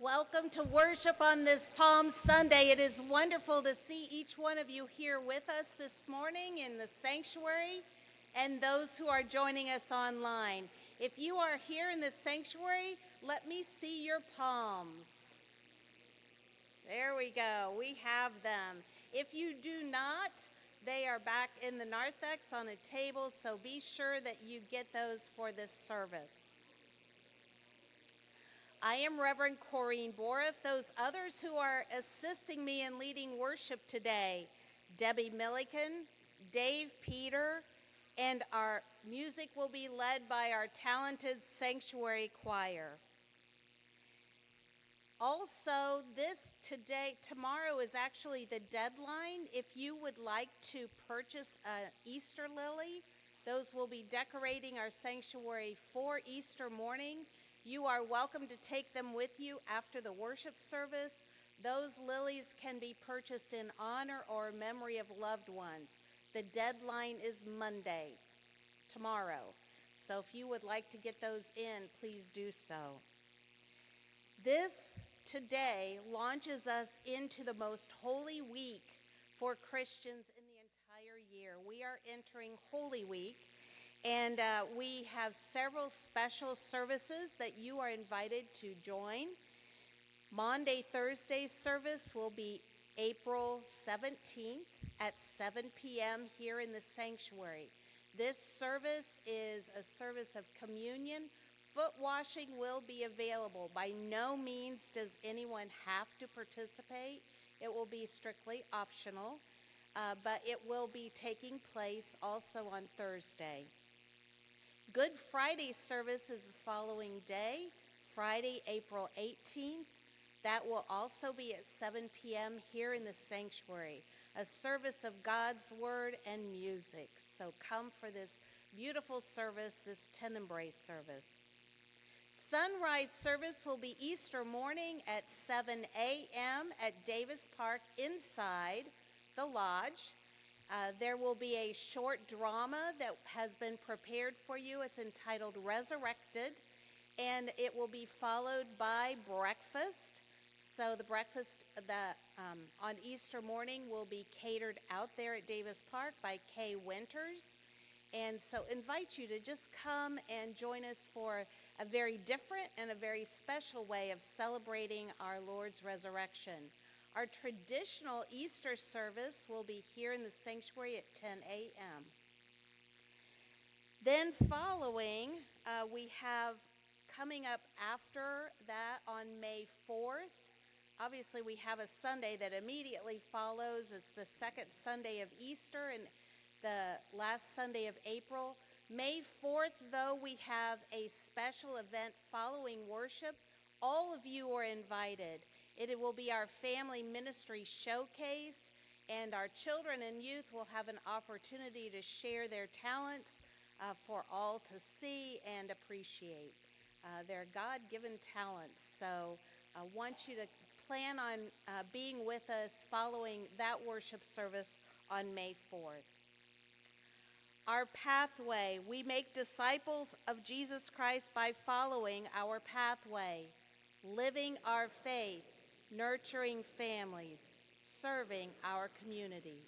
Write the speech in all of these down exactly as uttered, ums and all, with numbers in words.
Welcome to worship on this Palm Sunday. It is wonderful to see each one of you here with us this morning in the sanctuary and those who are joining us online. If you are here in the sanctuary, let me see your palms. There we go. We have them. If you do not, they are back in the narthex on a table, so be sure that you get those for this service. I am Reverend Corrine Boriff. Those others who are assisting me in leading worship today, Debbie Milliken, Dave Peter, and our music will be led by our talented sanctuary choir. Also, this today, tomorrow is actually the deadline. If you would like to purchase an Easter lily, those will be decorating our sanctuary for Easter morning. You are welcome to take them with you after the worship service. Those lilies can be purchased in honor or memory of loved ones. The deadline is Monday, tomorrow. So if you would like to get those in, please do so. This today launches us into the most holy week for Christians in the entire year. We are entering Holy Week. And uh, we have several special services that you are invited to join. Maundy Thursday service will be April seventeenth at seven p.m. here in the sanctuary. This service is a service of communion. Foot washing will be available. By no means does anyone have to participate. It will be strictly optional, uh, but it will be taking place also on Thursday. Good Friday service is the following day, Friday, April eighteenth. That will also be at seven p.m. here in the sanctuary, a service of God's Word and music. So come for this beautiful service, this Tenebrae service. Sunrise service will be Easter morning at seven a.m. at Davis Park inside the lodge. Uh, there will be a short drama that has been prepared for you. It's entitled Resurrected, and it will be followed by breakfast. So the breakfast the, um, on Easter morning will be catered out there at Davis Park by Kay Winters. And so invite you to just come and join us for a very different and a very special way of celebrating our Lord's resurrection. Our traditional Easter service will be here in the sanctuary at ten a.m. Then following, uh, we have coming up after that on May fourth. Obviously, we have a Sunday that immediately follows. It's the second Sunday of Easter and the last Sunday of April. May fourth, though, we have a special event following worship. All of you are invited. It will be our family ministry showcase, and our children and youth will have an opportunity to share their talents uh, for all to see and appreciate. Uh, they're God-given talents, so I want you to plan on uh, being with us following that worship service on May fourth. Our pathway. We make disciples of Jesus Christ by following our pathway, living our faith, nurturing families, serving our communities.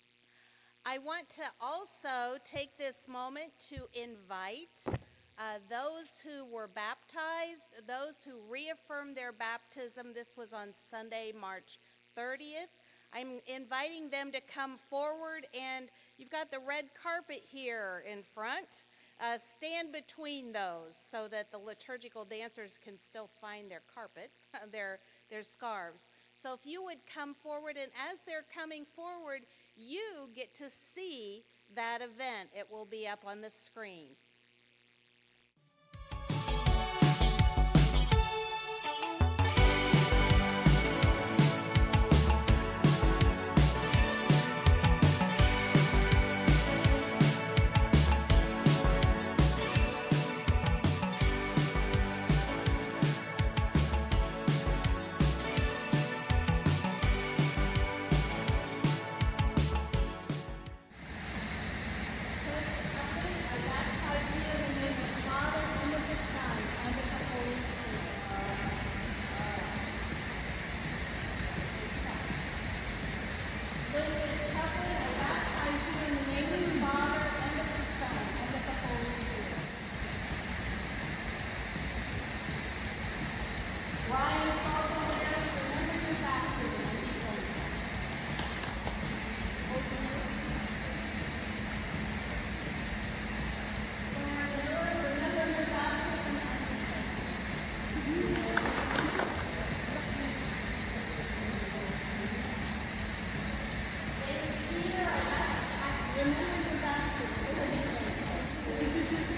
I want to also take this moment to invite uh, those who were baptized, those who reaffirmed their baptism. This was on Sunday, March thirtieth. I'm inviting them to come forward, and you've got the red carpet here in front. Uh, stand between those so that the liturgical dancers can still find their carpet, their, their scarves. So if you would come forward, and as they're coming forward, you get to see that event. It will be up on the screen. Somebody, a baptized Ryan is also there to remember your baptism and be thankful. Open your Claire and Lord, remember your baptism and be thankful. David Peter, I ask, remember your baptism and be thankful.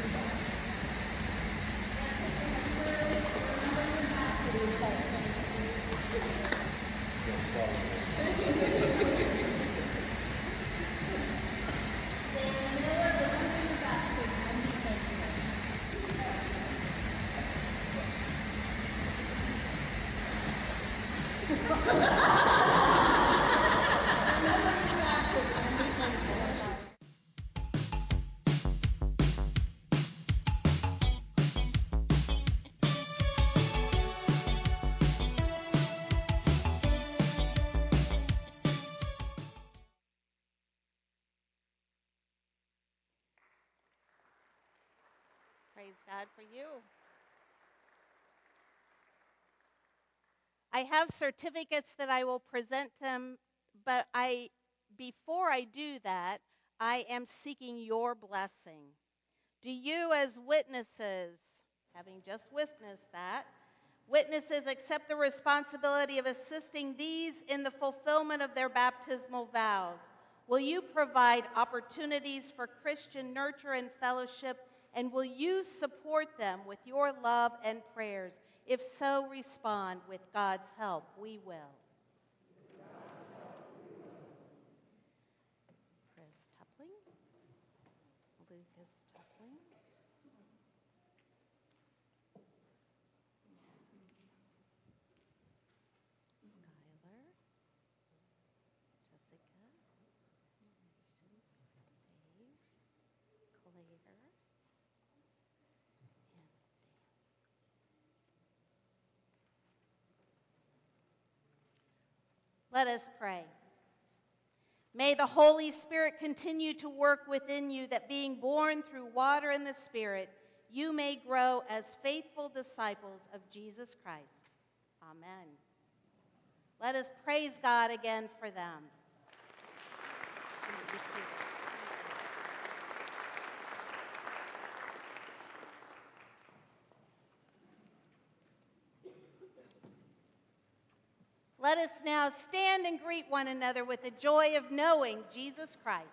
Praise God for you. I have certificates that I will present them, but I, before I do that, I am seeking your blessing. Do you as witnesses, having just witnessed that, witnesses accept the responsibility of assisting these in the fulfillment of their baptismal vows? Will you provide opportunities for Christian nurture and fellowship, and will you support them with your love and prayers? If so, respond, with God's help, we will. Chris Tupling, Lucas Tupling, Skylar, Jessica, Dave, Claire, and Dan. Let us pray. May the Holy Spirit continue to work within you, that being born through water and the Spirit, you may grow as faithful disciples of Jesus Christ. Amen. Let us praise God again for them. Let us now stand and greet one another with the joy of knowing Jesus Christ.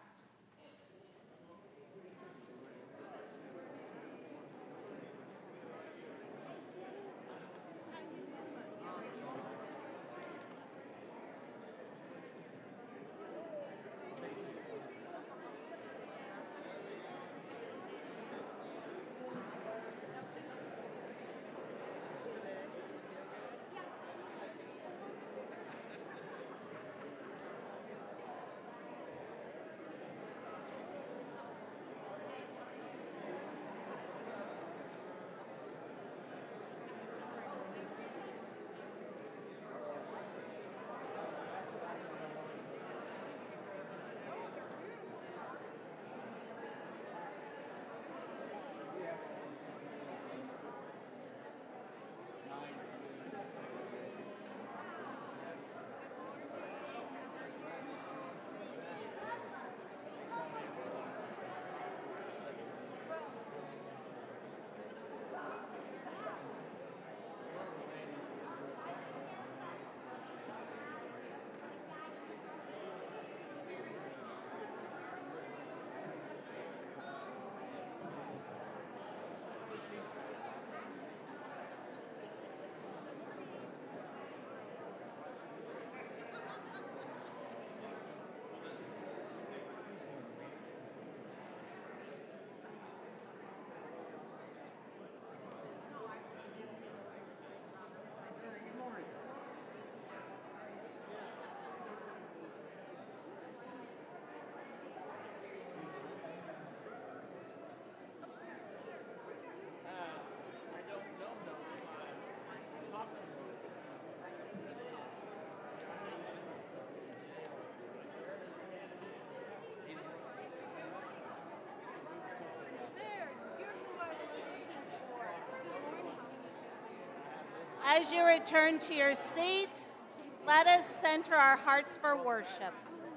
As you return to your seats, let us center our hearts for worship.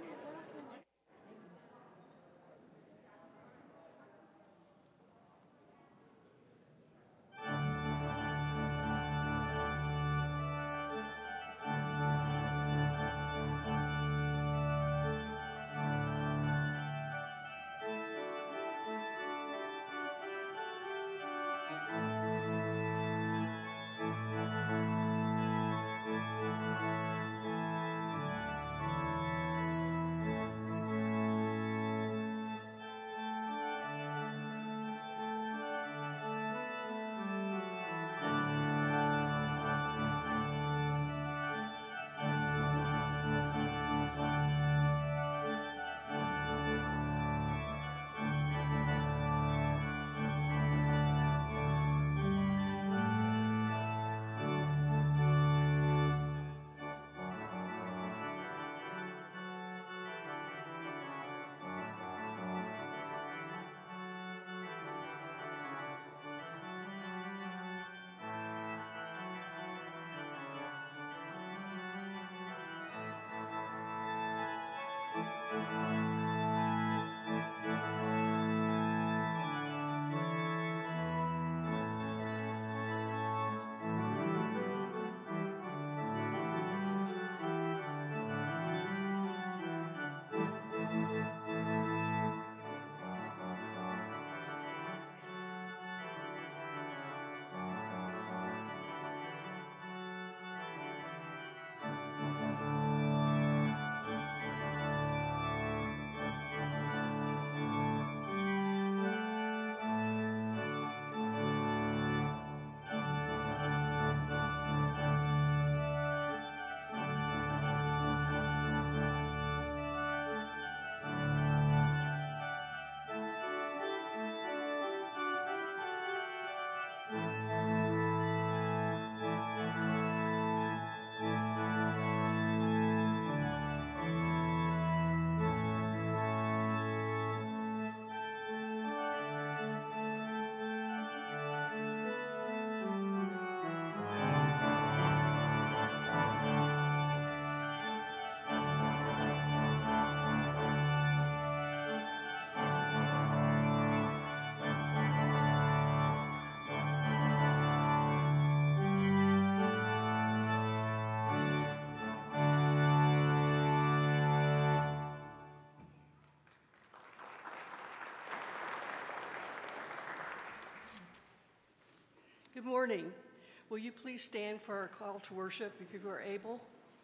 Good morning. Will you please stand for our call to worship if you are able?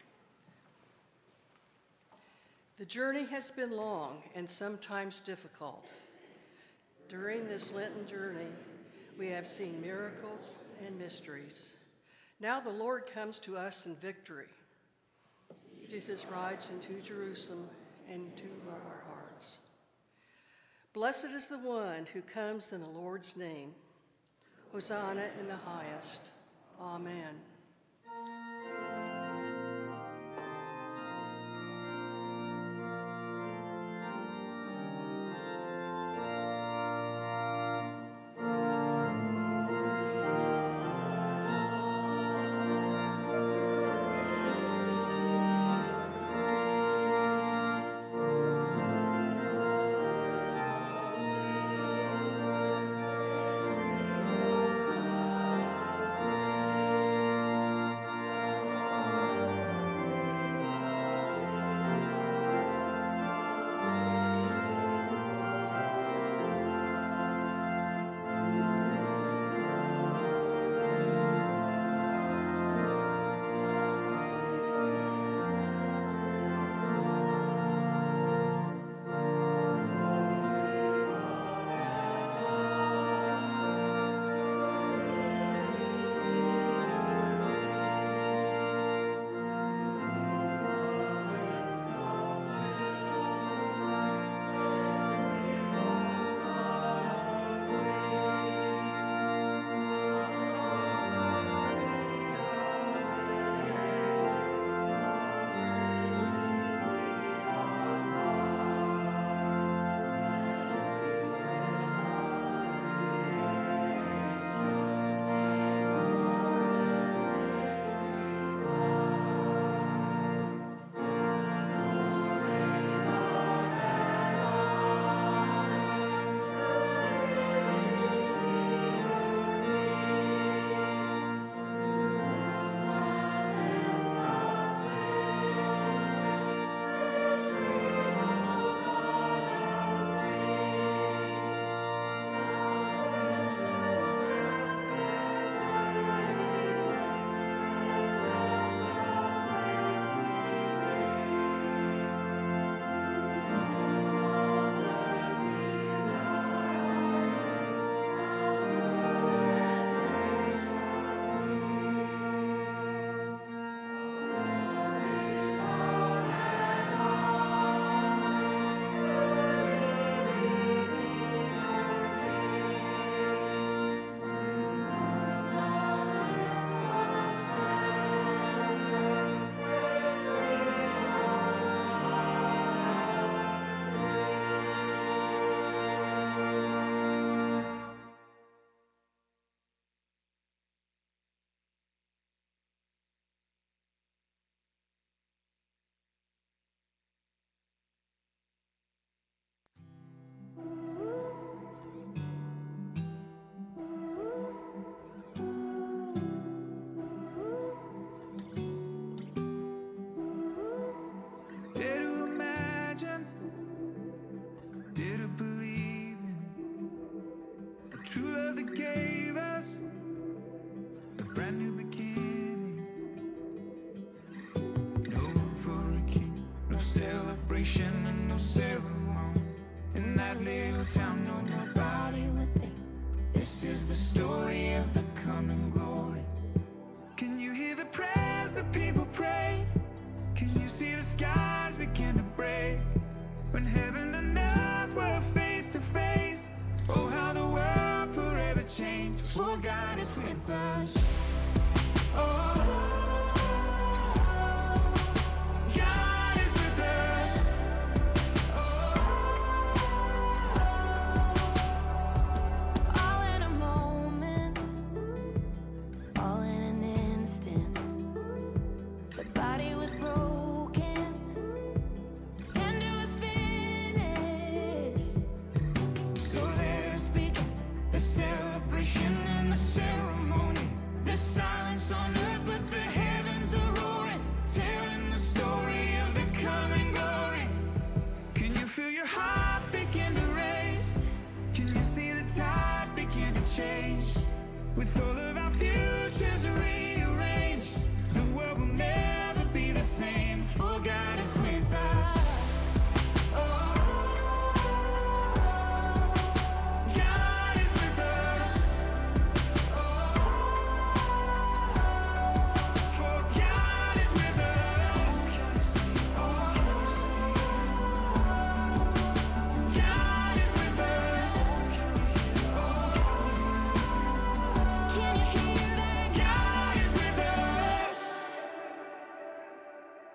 The journey has been long and sometimes difficult. During this Lenten journey, we have seen miracles and mysteries. Now the Lord comes to us in victory. Jesus rides into Jerusalem and into our hearts. Blessed is the one who comes in the Lord's name. Hosanna in the highest. Amen.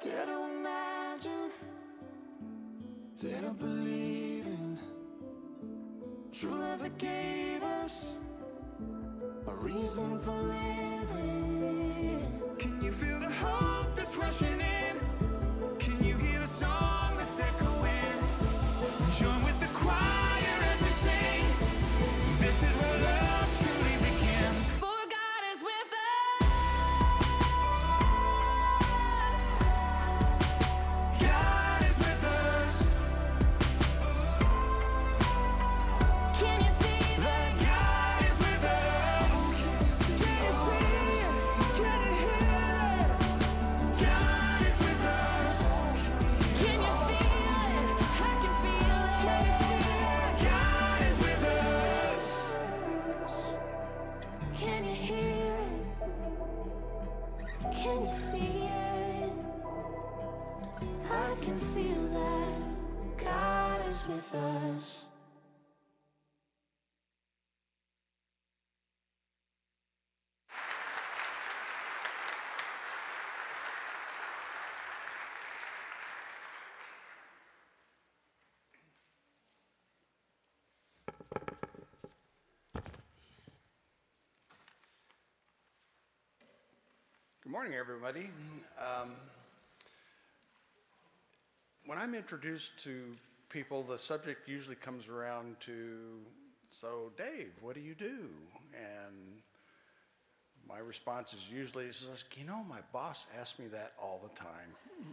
Dare to imagine, dare to believe in true love that gave us a reason for living. Can you feel the hope that's rushing in? Can you hear the song that's echoing? Join with the choir as we sing. This is where love truly begins. For God is with us. God is with us. Can you see that God is with us? Can you see it? Can you hear it? God is with us. Can you feel it? I can feel it. God is with us. Can you hear it? Can you see it? I can feel that God is with us. Good morning, everybody. Um, when I'm introduced to people, the subject usually comes around to, so Dave, what do you do? And my response is usually, you know, my boss asks me that all the time.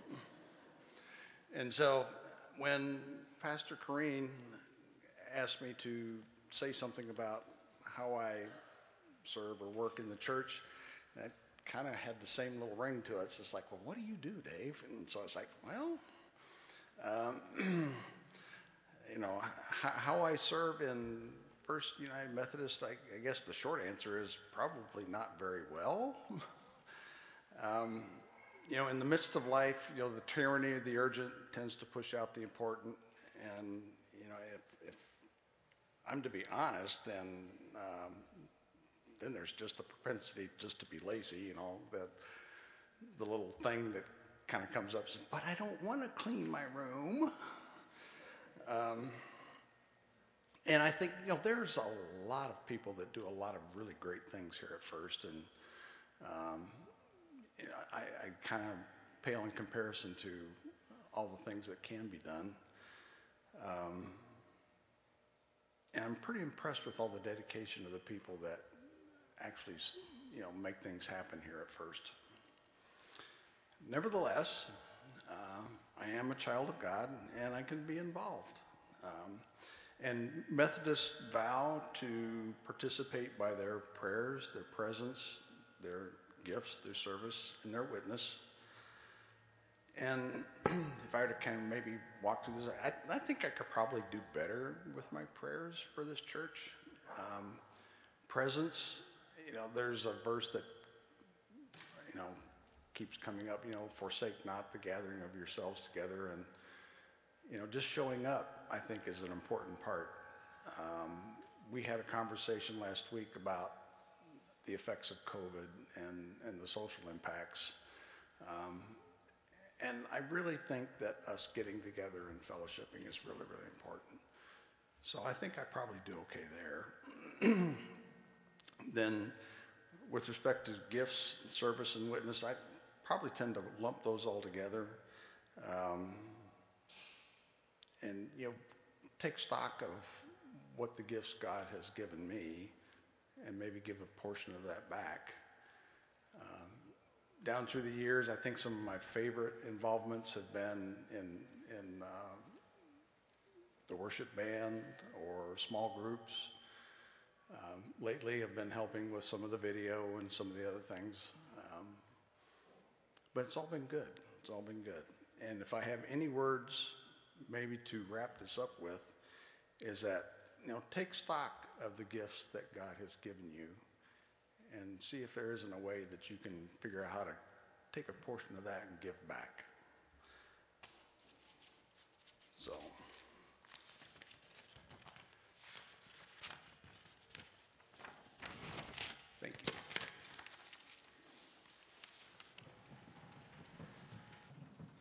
And so when Pastor Corrine asked me to say something about how I serve or work in the church, that kind of had the same little ring to it. So it's like, well, what do you do, Dave? And so I was like, well, um, you know, h- how I serve in First United Methodist, I, I guess the short answer is probably not very well. um, you know, in the midst of life, you know, the tyranny of the urgent tends to push out the important. And, you know, if, if I'm to be honest, then um, then there's just a propensity just to be lazy, you know, that the little thing that kind of comes up, says, but I don't want to clean my room. Um, and I think, you know, there's a lot of people that do a lot of really great things here at First, and um, you know, I, I kind of pale in comparison to all the things that can be done. Um, and I'm pretty impressed with all the dedication of the people that actually, you know, make things happen here at First. Nevertheless, uh, I am a child of God, and I can be involved. Um, and Methodists vow to participate by their prayers, their presence, their gifts, their service, and their witness. And if I were to kind of maybe walk through this, I, I think I could probably do better with my prayers for this church. Um, presence, you know, there's a verse that, you know, keeps coming up, you know, forsake not the gathering of yourselves together. And, you know, just showing up, I think, is an important part. Um, we had a conversation last week about the effects of COVID and, and the social impacts. Um, and I really think that us getting together and fellowshipping is really, really important. So I think I probably do okay there. Then with respect to gifts, service, and witness, I probably tend to lump those all together. Um, and, you know, take stock of what the gifts God has given me and maybe give a portion of that back. Um, down through the years, I think some of my favorite involvements have been in, in uh, the worship band or small groups. Um, lately, I've been helping with some of the video and some of the other things. Um, but it's all been good. It's all been good. And if I have any words maybe to wrap this up with, is that, you know, take stock of the gifts that God has given you and see if there isn't a way that you can figure out how to take a portion of that and give back. So, thank you.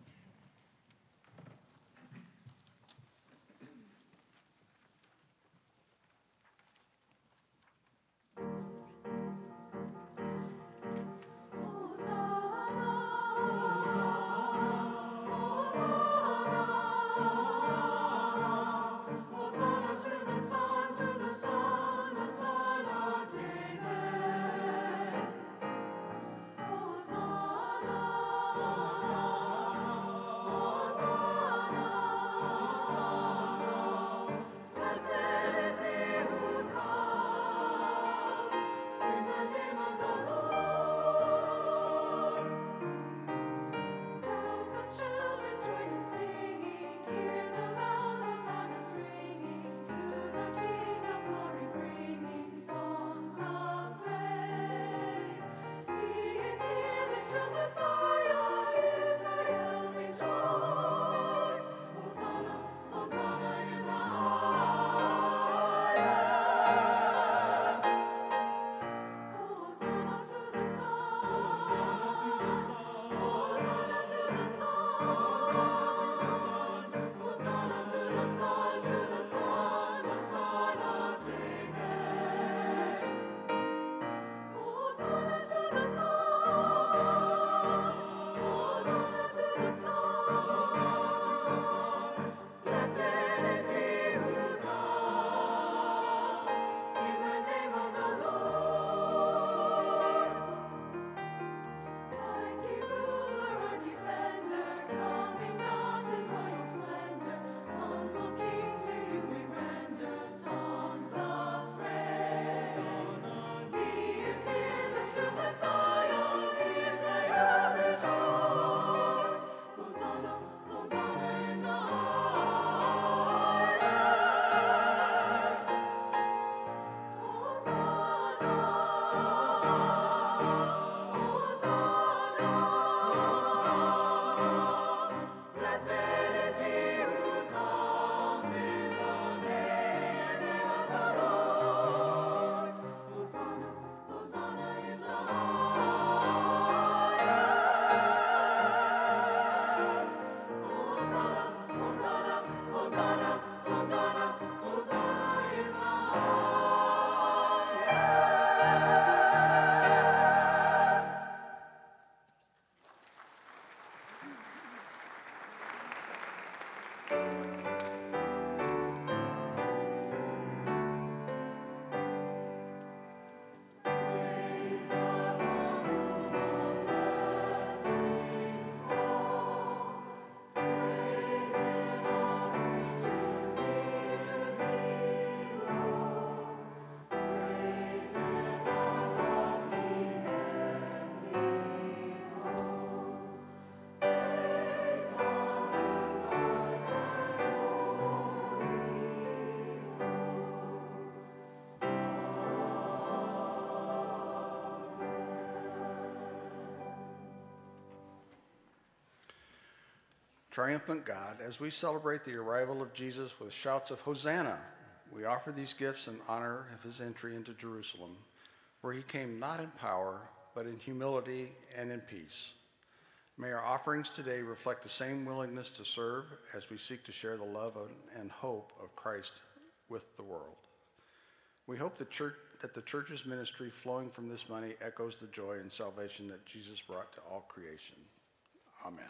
Triumphant God, as we celebrate the arrival of Jesus with shouts of Hosanna, we offer these gifts in honor of his entry into Jerusalem, where he came not in power, but in humility and in peace. May our offerings today reflect the same willingness to serve as we seek to share the love and hope of Christ with the world. We hope the church, that the church's ministry flowing from this money echoes the joy and salvation that Jesus brought to all creation. Amen.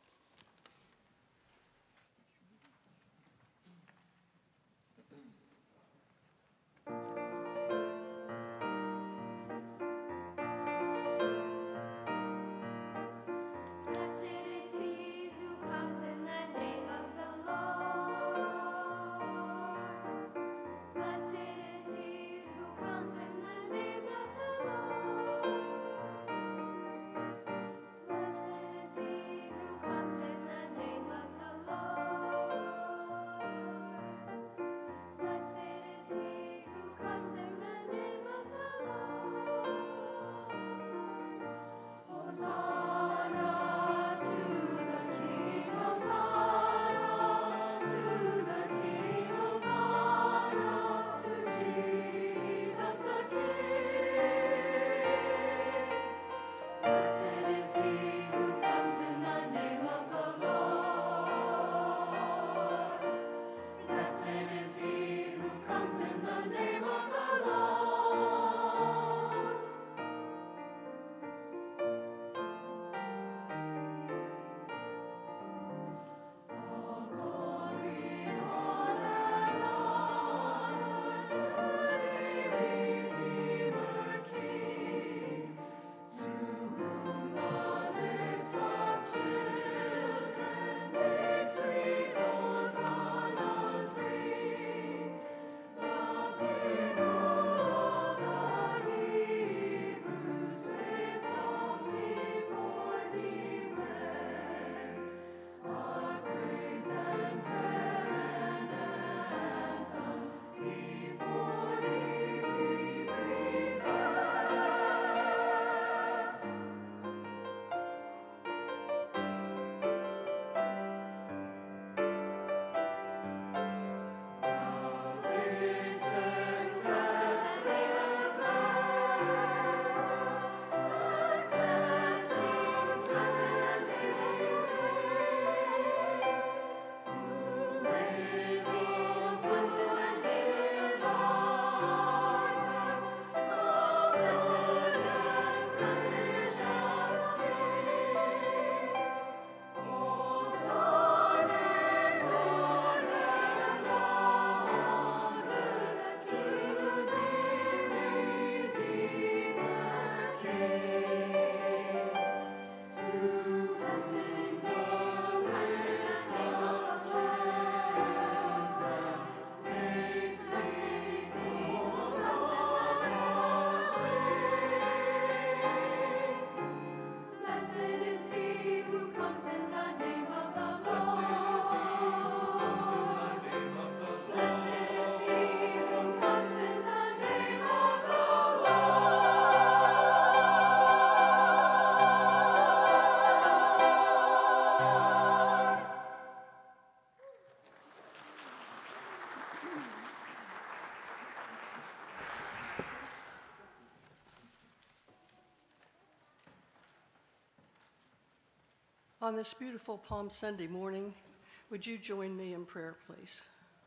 On this beautiful Palm Sunday morning, would you join me in prayer, please?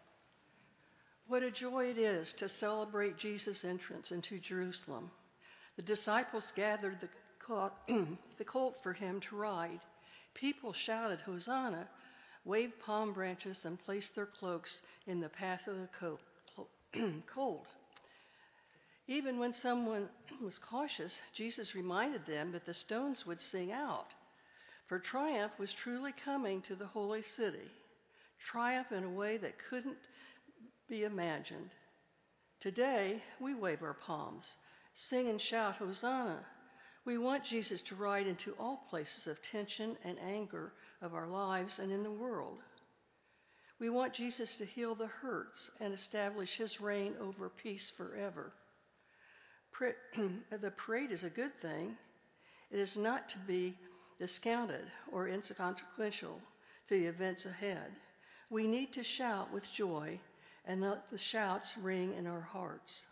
What a joy it is to celebrate Jesus' entrance into Jerusalem. The disciples gathered the colt, the colt for him to ride. People shouted, Hosanna, waved palm branches, and placed their cloaks in the path of the colt. Even when someone was cautious, Jesus reminded them that the stones would sing out. For triumph was truly coming to the holy city, triumph in a way that couldn't be imagined. Today, we wave our palms, sing and shout, Hosanna. We want Jesus to ride into all places of tension and anger of our lives and in the world. We want Jesus to heal the hurts and establish his reign over peace forever. The parade is a good thing. It is not to be discounted or inconsequential. to the events ahead. We need to shout with joy and let the shouts ring in our hearts.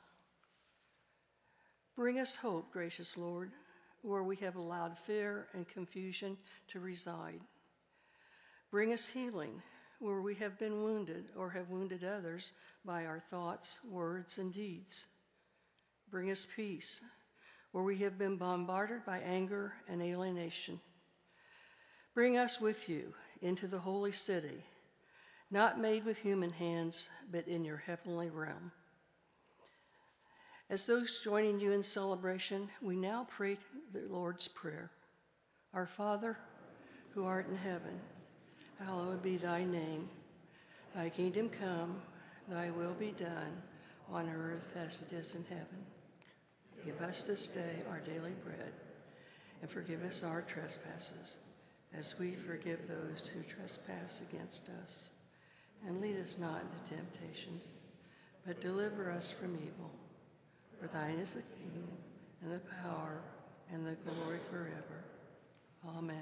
Bring us hope, gracious Lord, where we have allowed fear and confusion to reside. Bring us healing where we have been wounded or have wounded others by our thoughts, words, and deeds. Bring us peace where we have been bombarded by anger and alienation. Bring us with you into the holy city, not made with human hands, but in your heavenly realm. As those joining you in celebration, we now pray the Lord's Prayer. Our Father, who art in heaven, hallowed be thy name. Thy kingdom come, thy will be done, on earth as it is in heaven. Give us this day our daily bread, and forgive us our trespasses, as we forgive those who trespass against us. And lead us not into temptation, but deliver us from evil. For thine is the kingdom, and the power, and the glory forever. Amen.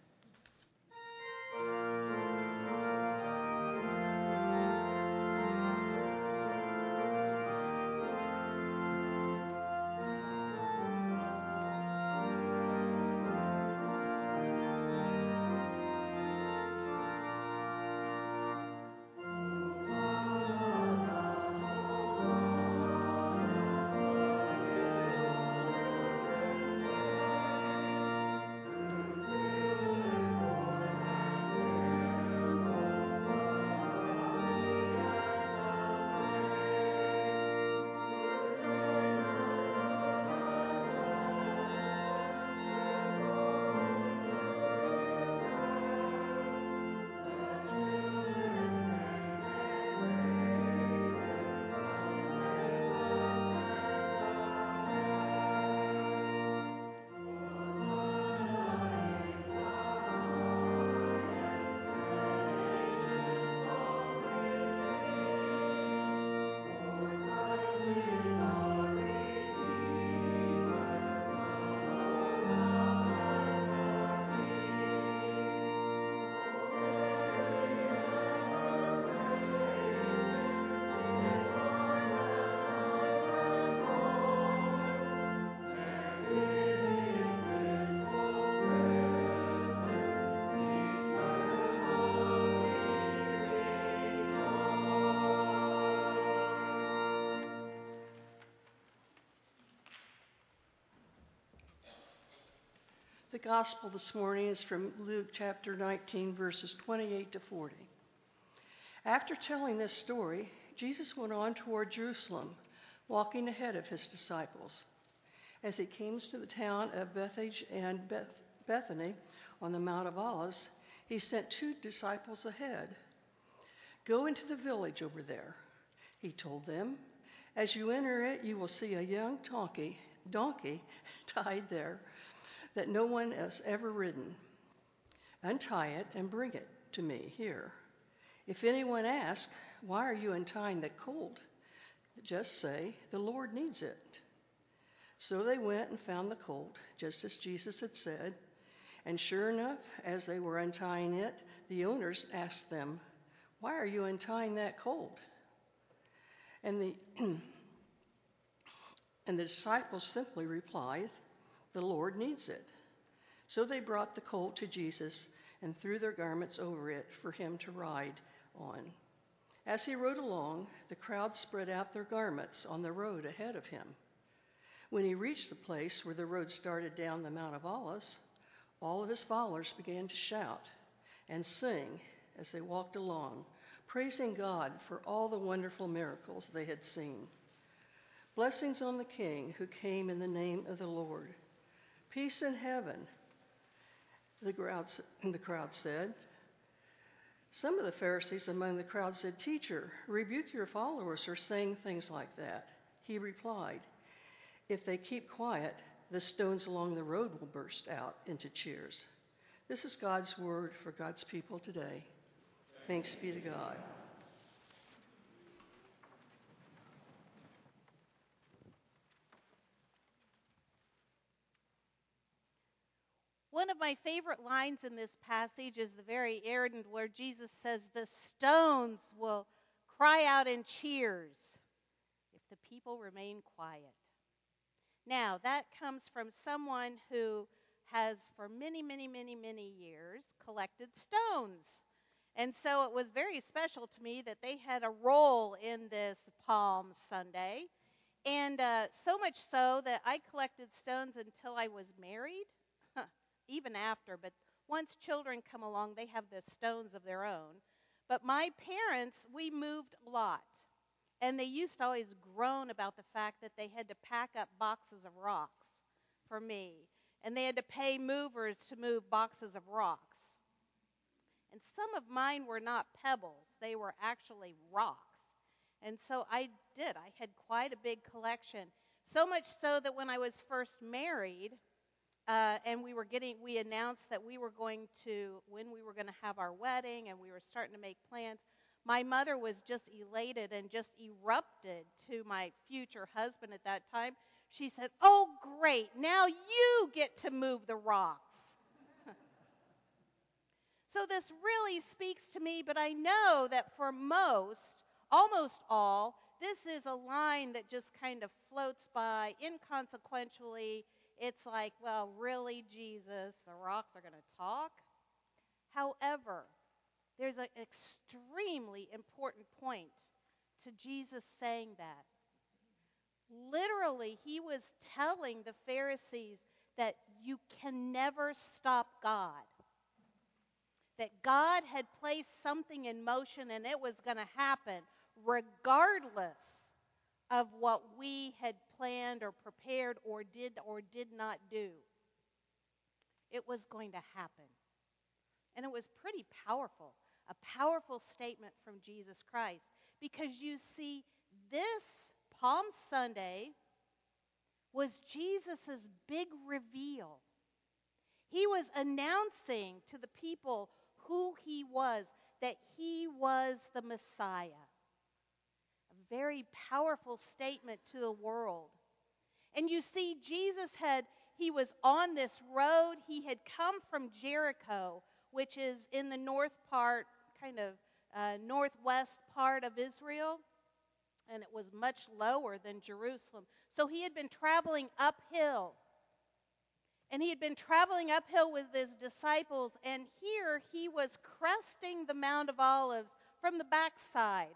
The gospel this morning is from Luke chapter nineteen, verses twenty-eight to forty. After telling this story, Jesus went on toward Jerusalem, walking ahead of his disciples. As he came to the town of Bethphage and Beth- Bethany on the Mount of Olives, he sent two disciples ahead. Go into the village over there, he told them. As you enter it, you will see a young donkey, donkey tied there that no one has ever ridden. Untie it and bring it to me here. If anyone asks, why are you untying the colt? Just say, the Lord needs it. So they went and found the colt, just as Jesus had said. And sure enough, as they were untying it, the owners asked them, why are you untying that colt? And the, and the disciples simply replied, the Lord needs it. So they brought the colt to Jesus and threw their garments over it for him to ride on. As he rode along, the crowd spread out their garments on the road ahead of him. When he reached the place where the road started down the Mount of Olives, all of his followers began to shout and sing as they walked along, praising God for all the wonderful miracles they had seen. Blessings on the King who came in the name of the Lord. Peace in heaven, the crowd, the crowd said. Some of the Pharisees among the crowd said, Teacher, rebuke your followers for saying things like that. He replied, if they keep quiet, the stones along the road will burst out into cheers. This is God's word for God's people today. Thanks be to God. One of my favorite lines in this passage is the very end where Jesus says, "The stones will cry out in cheers if the people remain quiet." Now, that comes from someone who has, for many, many, many, many years, collected stones. And so it was very special to me that they had a role in this Palm Sunday. And uh, so much so that I collected stones until I was married, even after. But once children come along, they have the stones of their own. But my parents, we moved a lot. And they used to always groan about the fact that they had to pack up boxes of rocks for me. And they had to pay movers to move boxes of rocks. And some of mine were not pebbles. They were actually rocks. And so I did. I had quite a big collection. So much so that when I was first married, uh, and we were getting, we announced that we were going to, when we were going to have our wedding, and we were starting to make plans, my mother was just elated and just erupted to my future husband at that time. She said, "Oh, great, now you get to move the rocks." So this really speaks to me, but I know that for most, almost all, this is a line that just kind of floats by inconsequentially. It's like, well, really, Jesus, the rocks are going to talk? However, there's an extremely important point to Jesus saying that. Literally, he was telling the Pharisees that you can never stop God. That God had placed something in motion and it was going to happen regardless of what we had planned or prepared or did or did not do. It was going to happen. And it was pretty powerful, a powerful statement from Jesus Christ. Because you see, this Palm Sunday was Jesus' big reveal. He was announcing to the people who he was, that he was the Messiah. A very powerful statement to the world. And you see, Jesus had, he was on this road. He had come from Jericho, which is in the north part, kind of uh, northwest part of Israel. And it was much lower than Jerusalem. So he had been traveling uphill. And he had been traveling uphill with his disciples, and here he was cresting the Mount of Olives from the backside.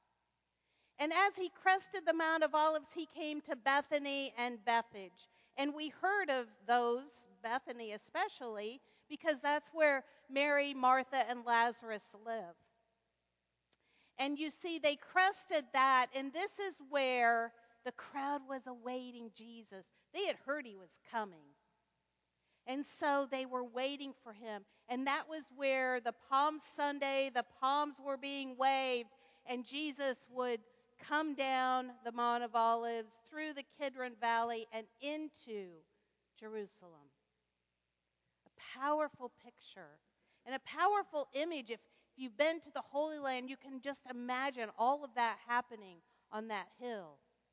And as he crested the Mount of Olives, he came to Bethany and Bethphage. And we heard of those, Bethany especially, because that's where Mary, Martha, and Lazarus live. And you see, they crested that, and this is where the crowd was awaiting Jesus. They had heard he was coming. And so they were waiting for him. And that was where the Palm Sunday, the palms were being waved, and Jesus would come down the Mount of Olives, through the Kidron Valley, and into Jerusalem. A powerful picture and a powerful image. If, if you've been to the Holy Land, you can just imagine all of that happening on that hill.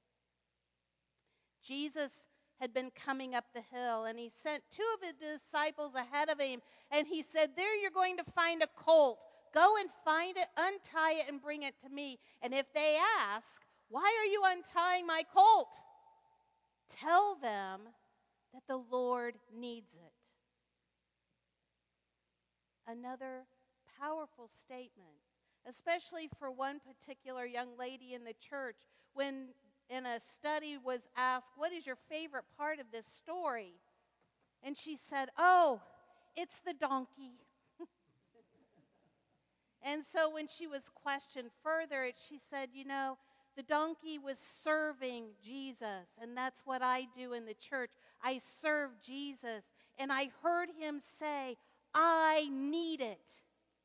Jesus had been coming up the hill, and he sent two of his disciples ahead of him, and he said, "There you're going to find a colt. Go and find it, untie it, and bring it to me. And if they ask, 'Why are you untying my colt?' tell them that the Lord needs it." Another powerful statement, especially for one particular young lady in the church, when in a study was asked, "What is your favorite part of this story?" And she said, "Oh, it's the donkey." And so when she was questioned further, she said, "You know, the donkey was serving Jesus, and that's what I do in the church. I serve Jesus, and I heard him say, 'I need it.'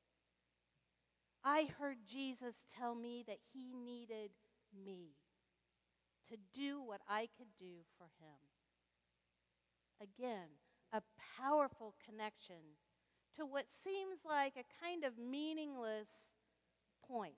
I heard Jesus tell me that he needed me to do what I could do for him." Again, a powerful connection to what seems like a kind of meaningless point.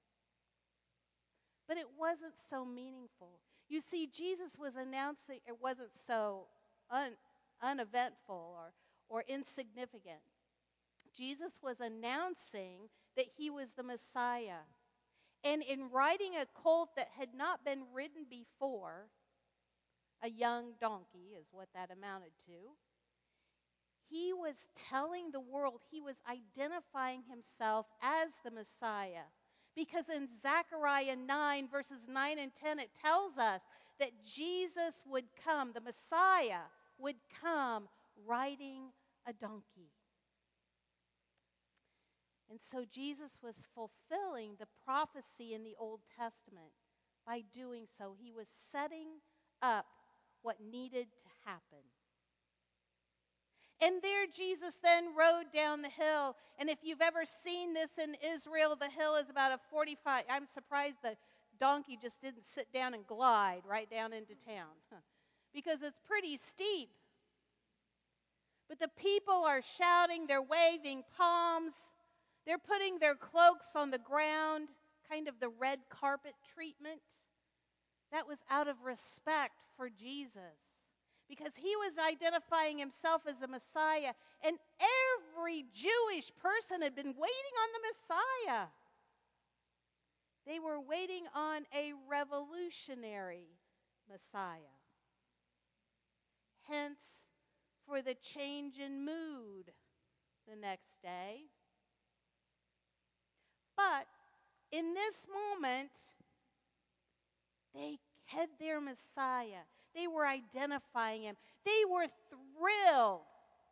But it wasn't so meaningful. You see, Jesus was announcing, it wasn't so un, uneventful or, or insignificant. Jesus was announcing that he was the Messiah. And in riding a colt that had not been ridden before, a young donkey is what that amounted to, he was telling the world, he was identifying himself as the Messiah. Because in Zechariah nine, verses nine and ten, it tells us that Jesus would come, the Messiah would come riding a donkey. And so Jesus was fulfilling the prophecy in the Old Testament by doing so. He was setting up what needed to happen. And there Jesus then rode down the hill. And if you've ever seen this in Israel, the hill is about a forty-five. I'm surprised the donkey just didn't sit down and glide right down into town. Because it's pretty steep. But the people are shouting, they're waving palms. They're putting their cloaks on the ground, kind of the red carpet treatment. That was out of respect for Jesus, because he was identifying himself as a Messiah, and every Jewish person had been waiting on the Messiah. They were waiting on a revolutionary Messiah. Hence, for the change in mood the next day. But in this moment, they had their Messiah. They were identifying him. They were thrilled.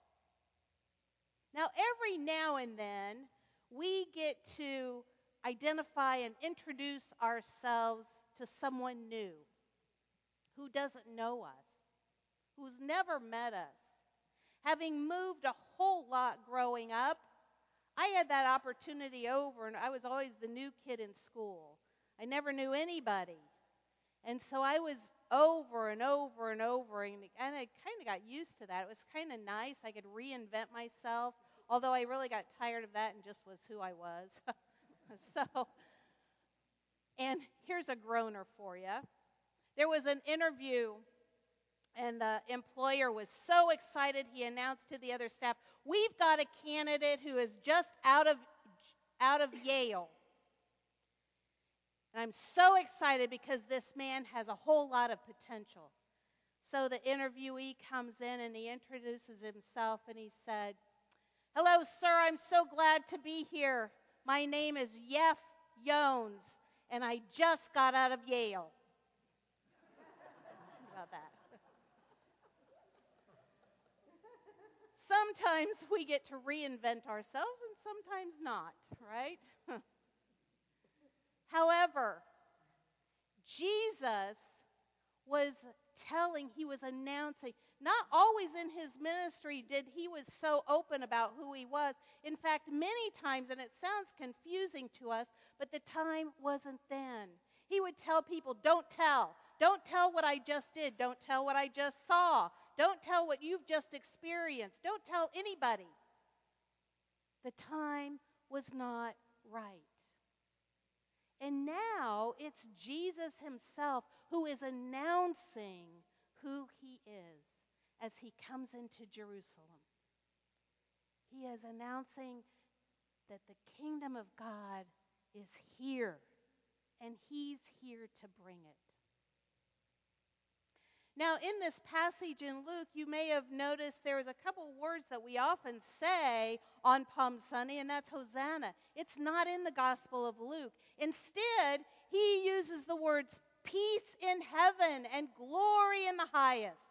Now, every now and then, we get to identify and introduce ourselves to someone new who doesn't know us, who's never met us. Having moved a whole lot growing up, I had that opportunity over, and I was always the new kid in school. I never knew anybody. And so I was over and over and over, and I kind of got used to that. It was kind of nice. I could reinvent myself, although I really got tired of that and just was who I was. So, and here's a groaner for you. There was an interview, and the employer was so excited, he announced to the other staff, "We've got a candidate who is just out of out of Yale. And I'm so excited because this man has a whole lot of potential." So the interviewee comes in and he introduces himself and he said, "Hello, sir, I'm so glad to be here. My name is Yef Jones, and I just got out of Yale." Think about that. Sometimes we get to reinvent ourselves and sometimes not, right? However, Jesus was telling, he was announcing, not always in his ministry did he was so open about who he was. In fact, many times, and it sounds confusing to us, but the time wasn't then. He would tell people, "Don't tell. Don't tell what I just did. Don't tell what I just saw. Don't tell what you've just experienced. Don't tell anybody." The time was not right. And now it's Jesus himself who is announcing who he is as he comes into Jerusalem. He is announcing that the kingdom of God is here, and he's here to bring it. Now, in this passage in Luke, you may have noticed there's a couple words that we often say on Palm Sunday, and that's Hosanna. It's not in the Gospel of Luke. Instead, he uses the words peace in heaven and glory in the highest.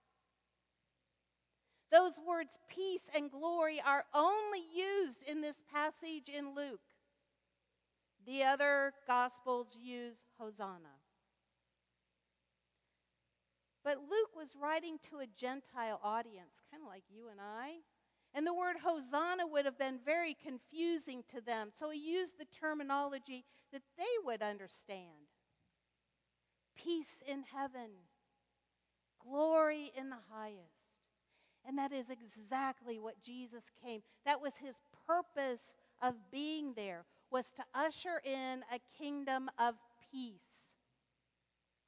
Those words peace and glory are only used in this passage in Luke. The other Gospels use Hosanna. But Luke was writing to a Gentile audience, kind of like you and I. And the word Hosanna would have been very confusing to them. So he used the terminology that they would understand. Peace in heaven, glory in the highest. And that is exactly what Jesus came. That was his purpose of being there, was to usher in a kingdom of peace.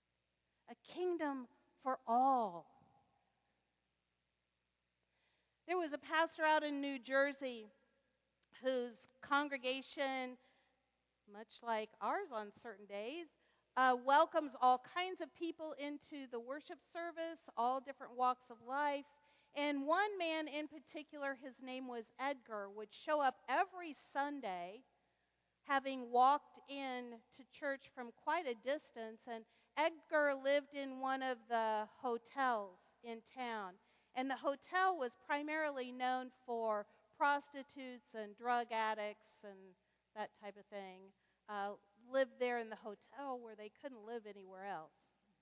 A kingdom for all. There was a pastor out in New Jersey whose congregation, much like ours on certain days, uh, welcomes all kinds of people into the worship service, all different walks of life. And one man in particular, his name was Edgar, would show up every Sunday, having walked in to church from quite a distance. And Edgar lived in one of the hotels in town. And the hotel was primarily known for prostitutes and drug addicts and that type of thing. Uh, lived there in the hotel where they couldn't live anywhere else.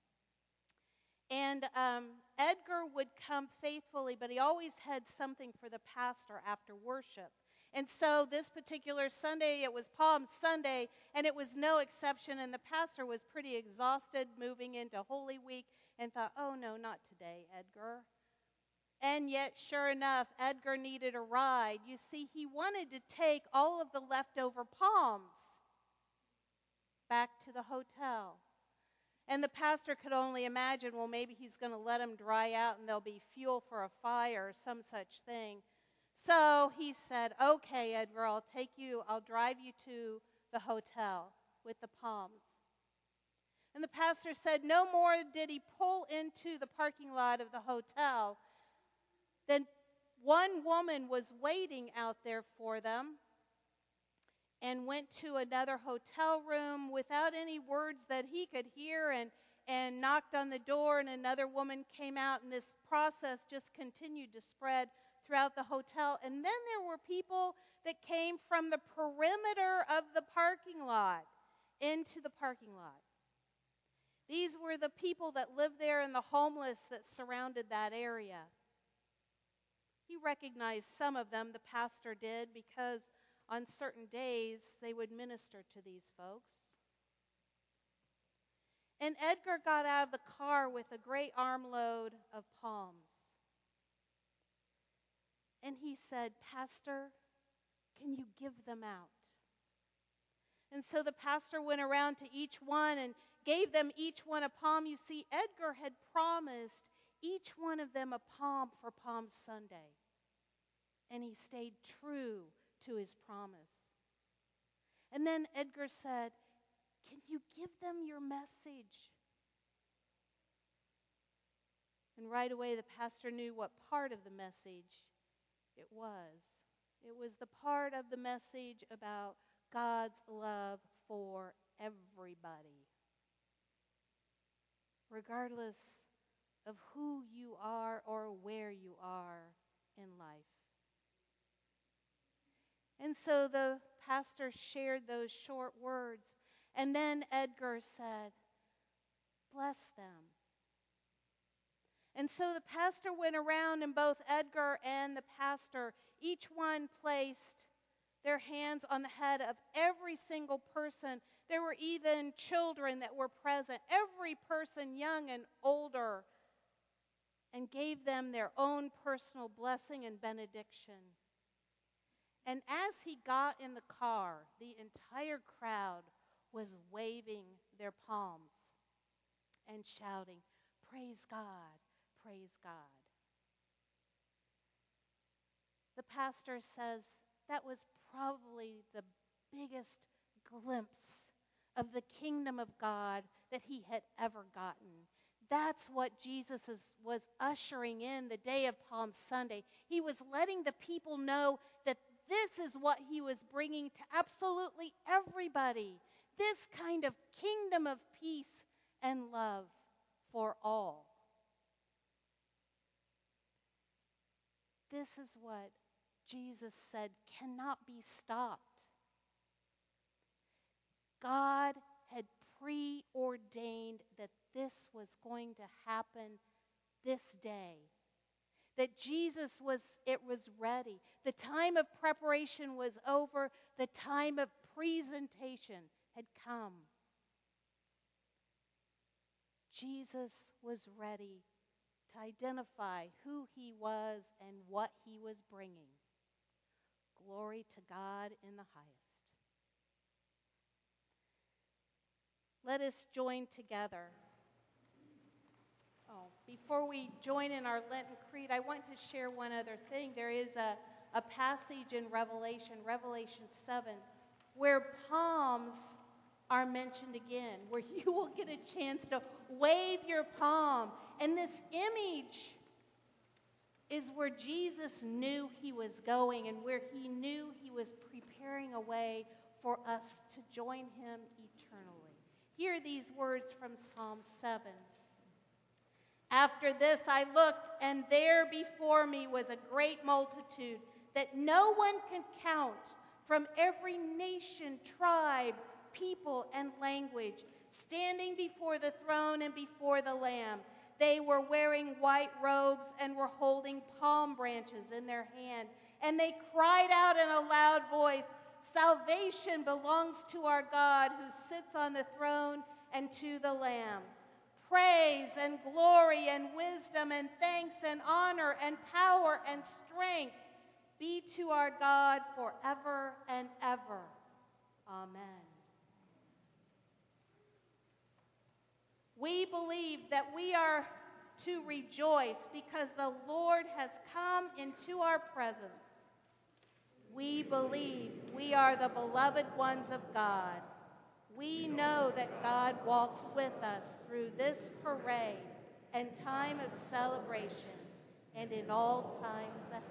And um, Edgar would come faithfully, but he always had something for the pastor after worship. And so this particular Sunday, it was Palm Sunday, and it was no exception. And the pastor was pretty exhausted moving into Holy Week and thought, oh, no, not today, Edgar. And yet, sure enough, Edgar needed a ride. You see, he wanted to take all of the leftover palms back to the hotel. And the pastor could only imagine, well, maybe he's going to let them dry out and there'll be fuel for a fire or some such thing. So he said, okay, Edgar, I'll take you, I'll drive you to the hotel with the palms. And the pastor said no more did he pull into the parking lot of the hotel than one woman was waiting out there for them and went to another hotel room without any words that he could hear and, and knocked on the door, and another woman came out, and this process just continued to spread throughout the hotel. And then there were people that came from the perimeter of the parking lot into the parking lot. These were the people that lived there and the homeless that surrounded that area. He recognized some of them, the pastor did, because on certain days they would minister to these folks. And Edgar got out of the car with a great armload of palms. And he said, Pastor, can you give them out? And so the pastor went around to each one and gave them each one a palm. You see, Edgar had promised each one of them a palm for Palm Sunday. And he stayed true to his promise. And then Edgar said, can you give them your message? And right away the pastor knew what part of the message it was. It was the part of the message about God's love for everybody, regardless of who you are or where you are in life. And so the pastor shared those short words, and then Edgar said, bless them. And so the pastor went around, and both Edgar and the pastor, each one placed their hands on the head of every single person. There were even children that were present, every person, young and older, and gave them their own personal blessing and benediction. And as he got in the car, the entire crowd was waving their palms and shouting, praise God, praise God. The pastor says that was probably the biggest glimpse of the kingdom of God that he had ever gotten. That's what Jesus is, was ushering in the day of Palm Sunday. He was letting the people know that this is what he was bringing to absolutely everybody. This kind of kingdom of peace and love for all. This is what Jesus said cannot be stopped. God had preordained that this was going to happen this day. That Jesus was, it was ready. The time of preparation was over. The time of presentation had come. Jesus was ready to identify who he was and what he was bringing. Glory to God in the highest. Let us join together. Oh, Before we join in our Lenten Creed, I want to share one other thing. There is a, a passage in Revelation, Revelation seven, where palms are mentioned again, where you will get a chance to wave your palm. And this image is where Jesus knew he was going and where he knew he was preparing a way for us to join him eternally. Hear these words from Psalm seven. After this I looked, and there before me was a great multitude that no one can count, from every nation, tribe, people, and language, standing before the throne and before the Lamb. They were wearing white robes and were holding palm branches in their hand. And they cried out in a loud voice, "Salvation belongs to our God who sits on the throne and to the Lamb. Praise and glory and wisdom and thanks and honor and power and strength be to our God forever and ever. Amen." We believe that we are to rejoice because the Lord has come into our presence. We believe we are the beloved ones of God. We know that God walks with us through this parade and time of celebration and in all times ahead.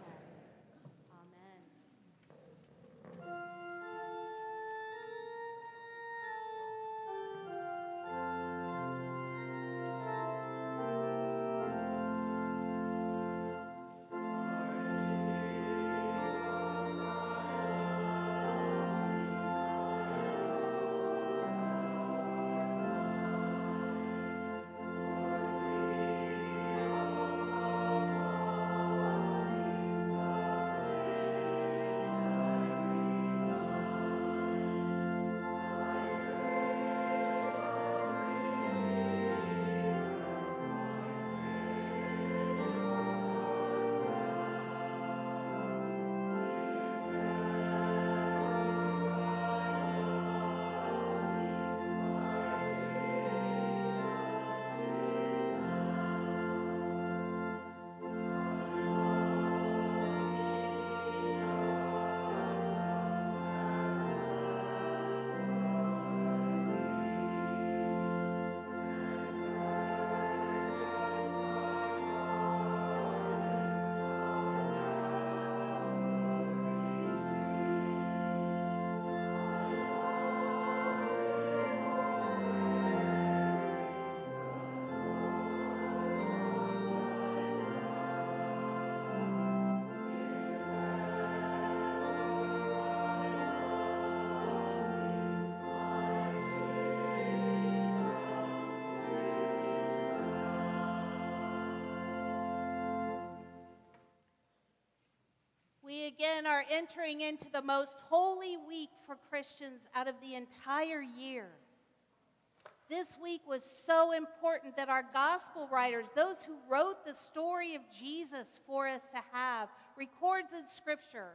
We again are entering into the most holy week for Christians out of the entire year. This week was so important that our gospel writers, those who wrote the story of Jesus for us to have, records in Scripture.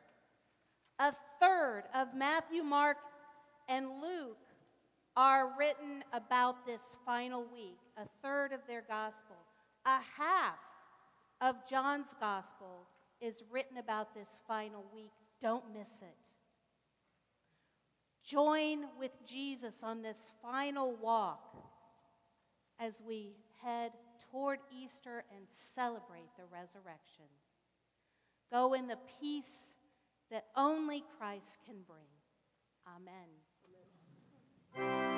A third of Matthew, Mark, and Luke are written about this final week, a third of their gospel. A half of John's gospel is written about this final week. Don't miss it. Join with Jesus on this final walk as we head toward Easter and celebrate the resurrection. Go in the peace that only Christ can bring. Amen. Amen.